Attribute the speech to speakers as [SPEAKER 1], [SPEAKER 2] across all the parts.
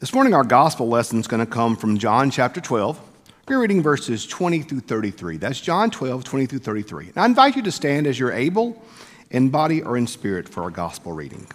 [SPEAKER 1] This morning, our gospel lesson is going to come from John chapter 12. We're reading verses 20 through 33. That's John 12, 20 through 33. And I invite you to stand as you're able, in body or in spirit, for our gospel reading.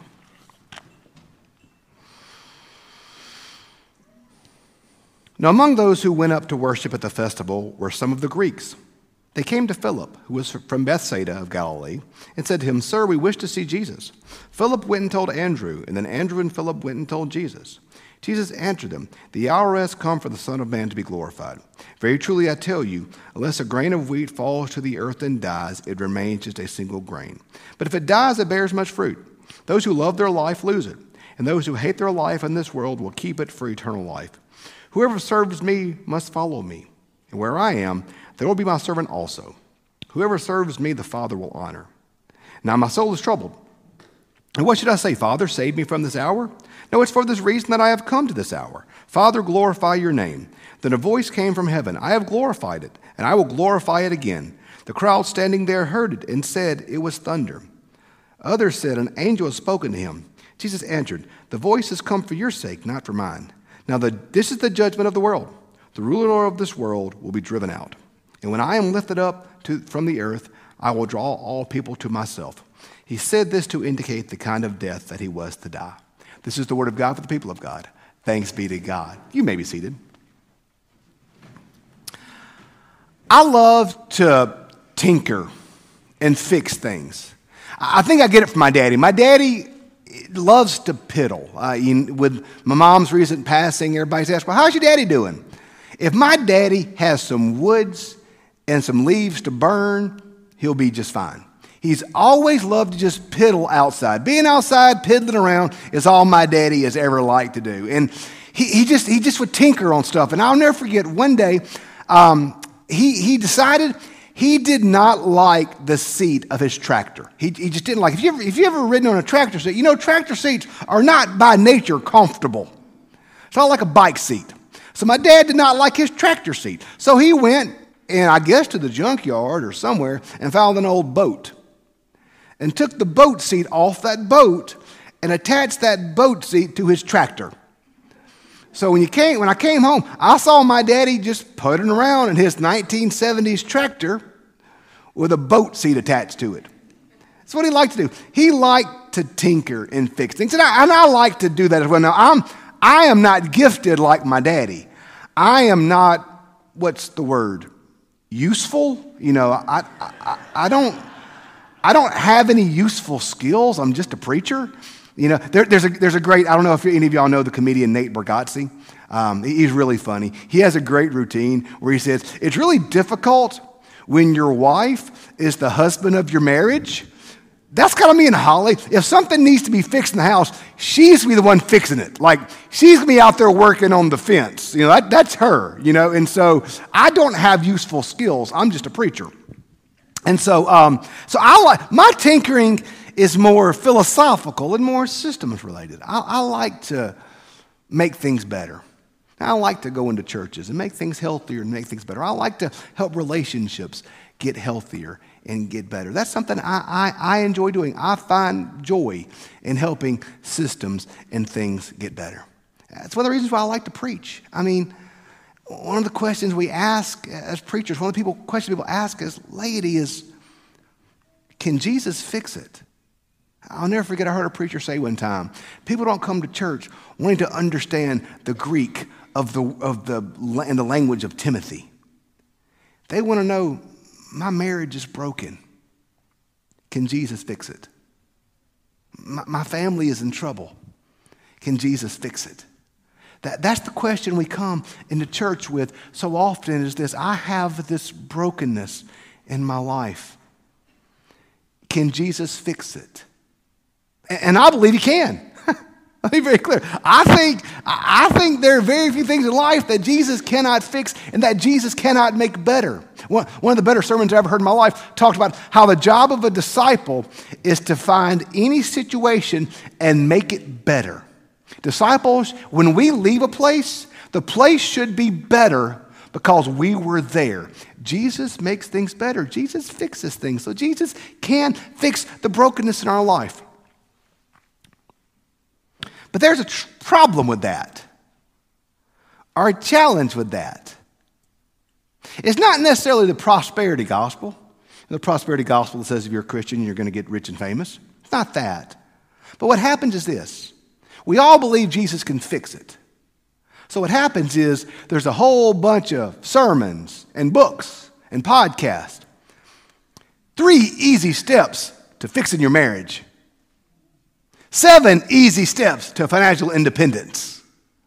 [SPEAKER 1] Now, among those who went up to worship at the festival were some of the Greeks. They came to Philip, who was from Bethsaida of Galilee, and said to him, "Sir, we wish to see Jesus." Philip went and told Andrew, and then Andrew and Philip went and told Jesus. Jesus answered them, "The hour has come for the Son of Man to be glorified. Very truly I tell you, unless a grain of wheat falls to the earth and dies, it remains just a single grain. But if it dies, it bears much fruit. Those who love their life lose it, and those who hate their life in this world will keep it for eternal life. Whoever serves me must follow me, and where I am, there will be my servant also. Whoever serves me, the Father will honor. Now my soul is troubled. And what should I say? Father, save me from this hour? No, it's for this reason that I have come to this hour. Father, glorify your name." Then a voice came from heaven, "I have glorified it, and I will glorify it again." The crowd standing there heard it and said it was thunder. Others said, "An angel has spoken to him." Jesus answered, "The voice has come for your sake, not for mine. Now this is the judgment of the world. The ruler of this world will be driven out. And when I am lifted up from the earth, I will draw all people to myself." He said this to indicate the kind of death that he was to die. This is the word of God for the people of God. Thanks be to God. You may be seated. I love to tinker and fix things. I think I get it from my daddy. My daddy loves to piddle. With my mom's recent passing, everybody's asked, "Well, how's your daddy doing?" If my daddy has some woods and some leaves to burn, he'll be just fine. He's always loved to just piddle outside. Being outside, piddling around is all my daddy has ever liked to do. And he just would tinker on stuff. And I'll never forget one day, he decided he did not like the seat of his tractor. He just didn't like it. If you ever ridden on a tractor seat, you know tractor seats are not by nature comfortable. It's not like a bike seat. So my dad did not like his tractor seat. So he went, and I guess to the junkyard or somewhere, and found an old boat. And took the boat seat off that boat and attached that boat seat to his tractor. So when I came home, I saw my daddy just puttering around in his 1970s tractor with a boat seat attached to it. That's what he liked to do. He liked to tinker and fix things. And I like to do that as well. Now, I am not gifted like my daddy. I am not, what's the word, useful? You know, I don't have any useful skills. I'm just a preacher. You know, there's a great, I don't know if any of y'all know the comedian Nate Bargatze. He's really funny. He has a great routine where he says, "It's really difficult when your wife is the husband of your marriage." That's kind of me and Holly. If something needs to be fixed in the house, she's going to be the one fixing it. Like, she's going to be out there working on the fence. You know, that's her, you know. And so I don't have useful skills. I'm just a preacher. And so I like, my tinkering is more philosophical and more systems related. I like to make things better. I like to go into churches and make things healthier and make things better. I like to help relationships get healthier and get better. That's something I enjoy doing. I find joy in helping systems and things get better. That's one of the reasons why I like to preach. I mean, one of the questions we ask as preachers, one of the questions people ask as laity is, can Jesus fix it? I'll never forget, I heard a preacher say one time, people don't come to church wanting to understand the Greek and the language of Timothy. They want to know, my marriage is broken. Can Jesus fix it? My family is in trouble. Can Jesus fix it? That's the question we come into church with so often is this: I have this brokenness in my life. Can Jesus fix it? And I believe he can. Let me be very clear. I think there are very few things in life that Jesus cannot fix and that Jesus cannot make better. One of the better sermons I ever heard in my life talked about how the job of a disciple is to find any situation and make it better. Disciples, when we leave a place, the place should be better because we were there. Jesus makes things better. Jesus fixes things. So Jesus can fix the brokenness in our life. But there's a problem with that. are challenged with that. It's not necessarily the prosperity gospel. The prosperity gospel that says if you're a Christian, you're going to get rich and famous. It's not that. But what happens is this. We all believe Jesus can fix it. So what happens is there's a whole bunch of sermons and books and podcasts. 3 easy steps to fixing your marriage. 7 easy steps to financial independence.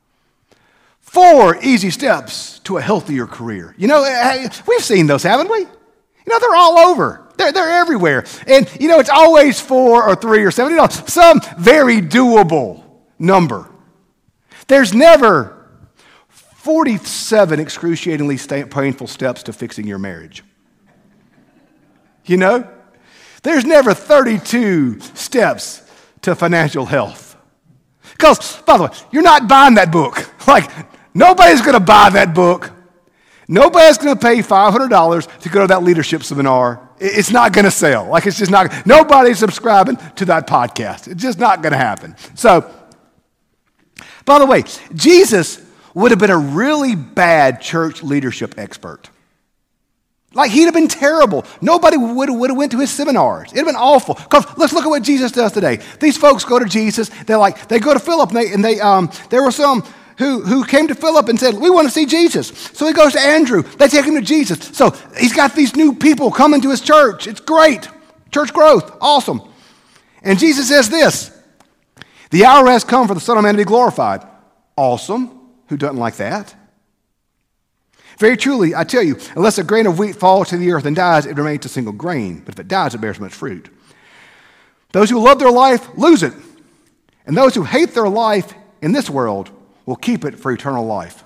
[SPEAKER 1] 4 easy steps to a healthier career. You know, we've seen those, haven't we? You know, they're all over. They're everywhere. And, you know, it's always 4 or 3 or 7, you know, some very doable number. There's never 47 excruciatingly painful steps to fixing your marriage. You know? There's never 32 steps to financial health. Because, by the way, you're not buying that book. Like, nobody's going to buy that book. Nobody's going to pay $500 to go to that leadership seminar. It's not going to sell. Like, it's just not. Nobody's subscribing to that podcast. It's just not going to happen. So, by the way, Jesus would have been a really bad church leadership expert. Like, he'd have been terrible. Nobody would have went to his seminars. It'd have been awful. Because let's look at what Jesus does today. These folks go to Jesus. They go to Philip, and there were some who came to Philip and said, we want to see Jesus. So he goes to Andrew. They take him to Jesus. So he's got these new people coming to his church. It's great. Church growth. Awesome. And Jesus says this, the hour has come for the Son of Man to be glorified. Awesome. Who doesn't like that? Very truly, I tell you, unless a grain of wheat falls to the earth and dies, it remains a single grain. But if it dies, it bears much fruit. Those who love their life lose it. And those who hate their life in this world will keep it for eternal life.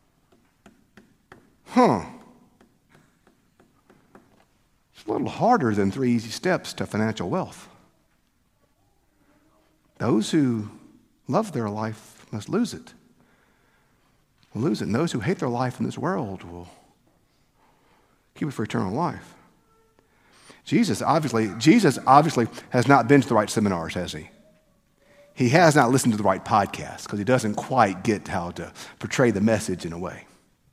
[SPEAKER 1] It's a little harder than 3 easy steps to financial wealth. Those who love their life must lose it. Will lose it. And those who hate their life in this world will keep it for eternal life. Jesus obviously has not been to the right seminars, has he? He has not listened to the right podcasts because he doesn't quite get how to portray the message in a way.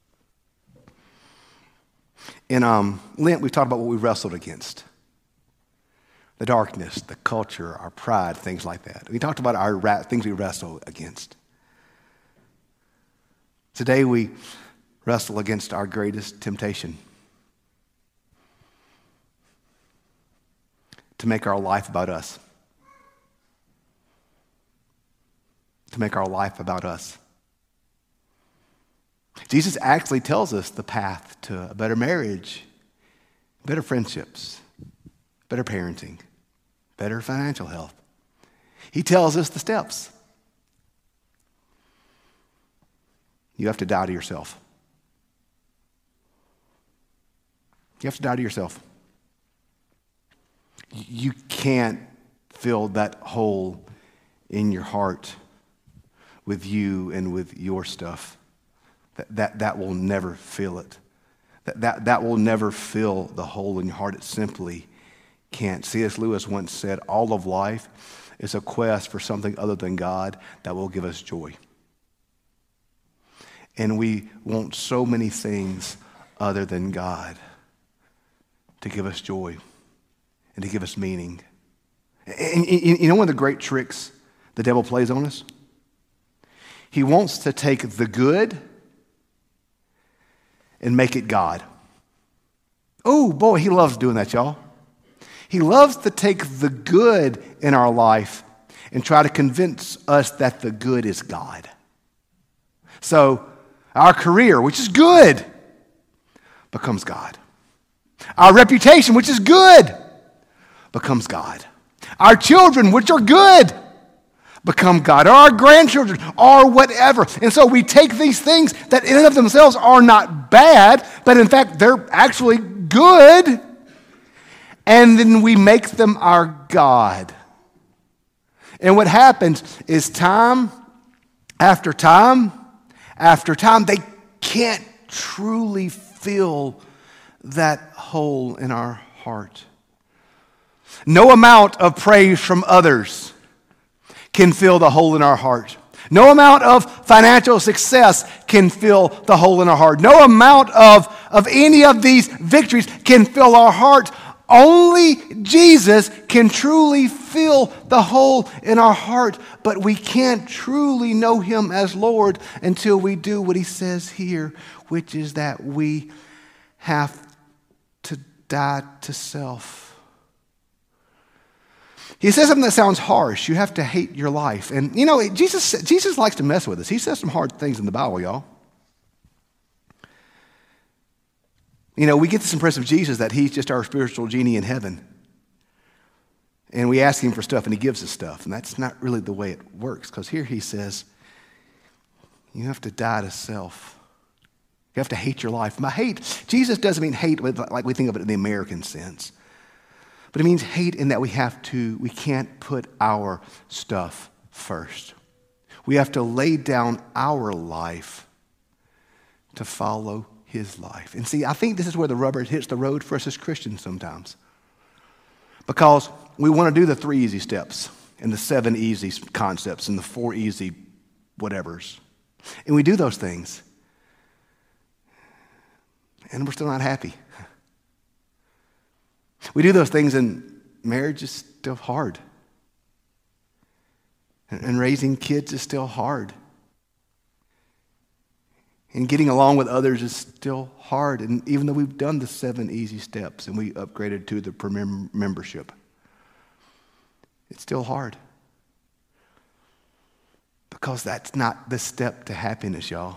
[SPEAKER 1] In Lent, we talked about what we wrestled against. The darkness, the culture, our pride, things like that. We talked about our things we wrestle against. Today we wrestle against our greatest temptation. To make our life about us. To make our life about us. Jesus actually tells us the path to a better marriage, better friendships, better parenting, better financial health. He tells us the steps. You have to die to yourself. You have to die to yourself. You can't fill that hole in your heart with you and with your stuff. That will never fill it. That will never fill the hole in your heart. It simply can't. C.S. Lewis once said, all of life is a quest for something other than God that will give us joy. And we want so many things other than God to give us joy and to give us meaning. And you know one of the great tricks the devil plays on us? He wants to take the good and make it God. Oh, boy, he loves doing that, y'all. He loves to take the good in our life and try to convince us that the good is God. So, our career, which is good, becomes God. Our reputation, which is good, becomes God. Our children, which are good, become God. Or our grandchildren, or whatever. And so we take these things that in and of themselves are not bad, but in fact they're actually good, and then we make them our God. And what happens is time after time, they can't truly fill that hole in our heart. No amount of praise from others can fill the hole in our heart. No amount of financial success can fill the hole in our heart. No amount of any of these victories can fill our heart. Only Jesus can truly fill the hole in our heart, but we can't truly know him as Lord until we do what he says here, which is that we have to die to self. He says something that sounds harsh. You have to hate your life. And you know, Jesus likes to mess with us. He says some hard things in the Bible, y'all. You know, we get this impression of Jesus that he's just our spiritual genie in heaven. And we ask him for stuff and he gives us stuff. And that's not really the way it works. Because here he says, you have to die to self. You have to hate your life. By hate, Jesus doesn't mean hate like we think of it in the American sense. But it means hate in that we can't put our stuff first. We have to lay down our life to follow his life. And see, I think this is where the rubber hits the road for us as Christians sometimes. Because we want to do the 3 easy steps and the 7 easy concepts and the 4 easy whatevers. And we do those things. And we're still not happy. We do those things and marriage is still hard. And raising kids is still hard. And getting along with others is still hard. And even though we've done the 7 easy steps and we upgraded to the membership, it's still hard. Because that's not the step to happiness, y'all.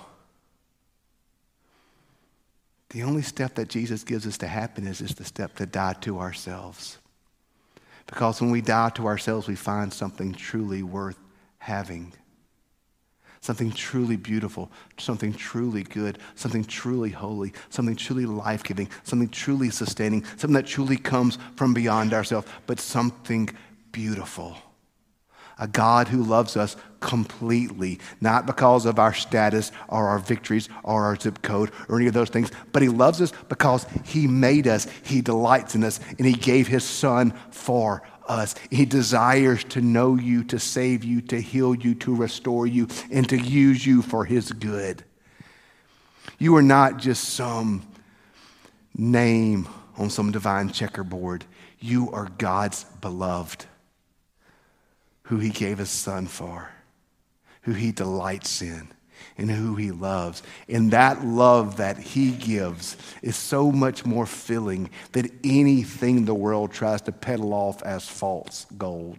[SPEAKER 1] The only step that Jesus gives us to happiness is the step to die to ourselves. Because when we die to ourselves, we find something truly worth having. Something truly beautiful, something truly good, something truly holy, something truly life-giving, something truly sustaining, something that truly comes from beyond ourselves, but something beautiful. A God who loves us completely, not because of our status or our victories or our zip code or any of those things, but he loves us because he made us, he delights in us, and he gave his son for us. He desires to know you, to save you, to heal you, to restore you, and to use you for his good. You are not just some name on some divine checkerboard. You are God's beloved, who he gave his son for, who he delights in, and who he loves. And that love that he gives is so much more filling than anything the world tries to peddle off as false gold.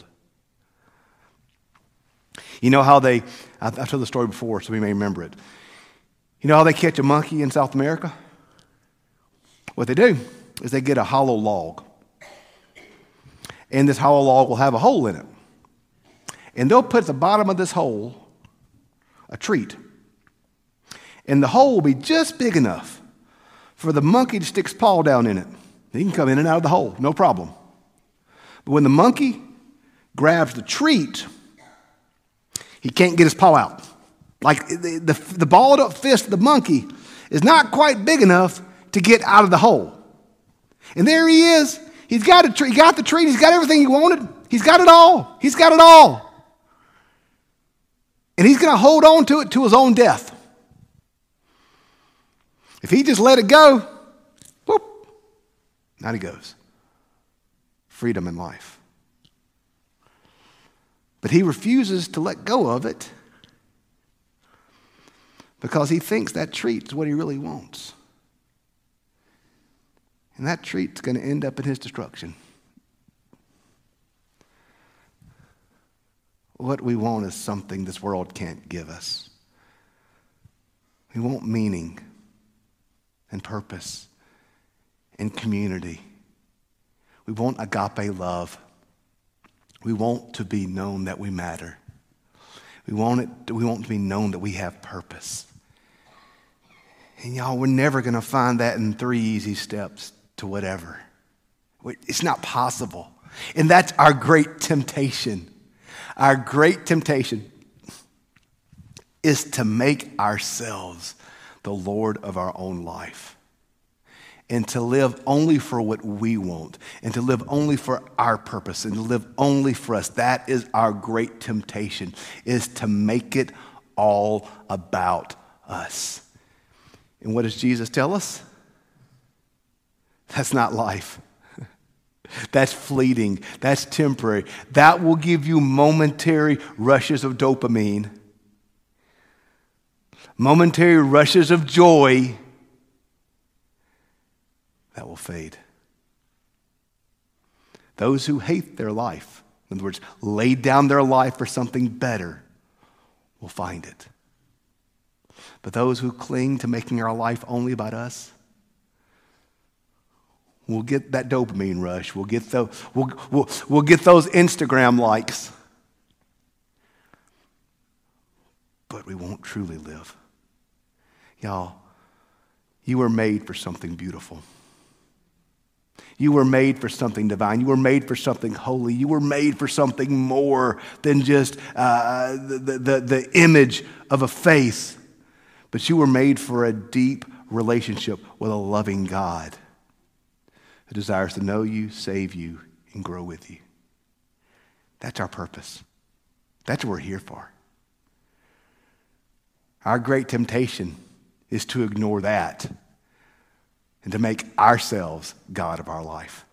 [SPEAKER 1] You know how I've told the story before, so we may remember it. You know how they catch a monkey in South America? What they do is they get a hollow log. And this hollow log will have a hole in it. And they'll put at the bottom of this hole a treat. And the hole will be just big enough for the monkey to stick his paw down in it. He can come in and out of the hole, no problem. But when the monkey grabs the treat, he can't get his paw out. Like the balled up fist of the monkey is not quite big enough to get out of the hole. And there he is. He's got a treat. He got the treat. He's got everything he wanted. He's got it all. He's got it all. And he's going to hold on to it to his own death. If he just let it go, whoop, out he goes. Freedom in life. But he refuses to let go of it because he thinks that treat is what he really wants. And that treat's going to end up in his destruction. What we want is something this world can't give us. We want meaning and purpose and community. We want agape love. We want to be known that we matter. We want to be known that we have purpose. And y'all, we're never going to find that in 3 easy steps to whatever. It's not possible. And that's our great temptation. Our great temptation is to make ourselves the Lord of our own life and to live only for what we want, and to live only for our purpose, and to live only for us. That is our great temptation, is to make it all about us. And what does Jesus tell us? That's not life. That's fleeting. That's temporary. That will give you momentary rushes of dopamine, momentary rushes of joy that will fade. Those who hate their life, in other words, lay down their life for something better, will find it. But those who cling to making our life only about us, we'll get that dopamine rush. We'll get those Instagram likes. But we won't truly live. Y'all, you were made for something beautiful. You were made for something divine. You were made for something holy. You were made for something more than just the image of a face. But you were made for a deep relationship with a loving God who desires to know you, save you, and grow with you. That's our purpose. That's what we're here for. Our great temptation is to ignore that and to make ourselves God of our life.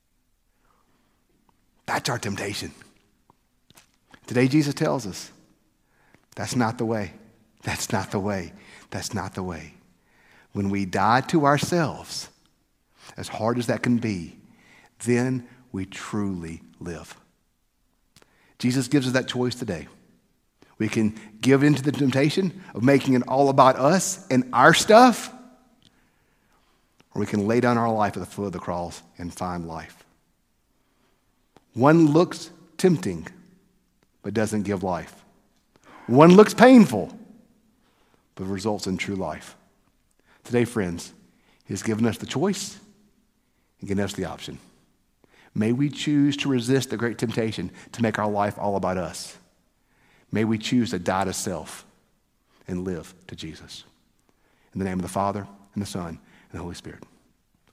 [SPEAKER 1] That's our temptation. Today, Jesus tells us that's not the way. That's not the way. That's not the way. When we die to ourselves, as hard as that can be, then we truly live. Jesus gives us that choice today. We can give into the temptation of making it all about us and our stuff, or we can lay down our life at the foot of the cross and find life. One looks tempting, but doesn't give life. One looks painful, but results in true life. Today, friends, He has given us the choice and given us the option. May we choose to resist the great temptation to make our life all about us. May we choose to die to self and live to Jesus. In the name of the Father, and the Son, and the Holy Spirit.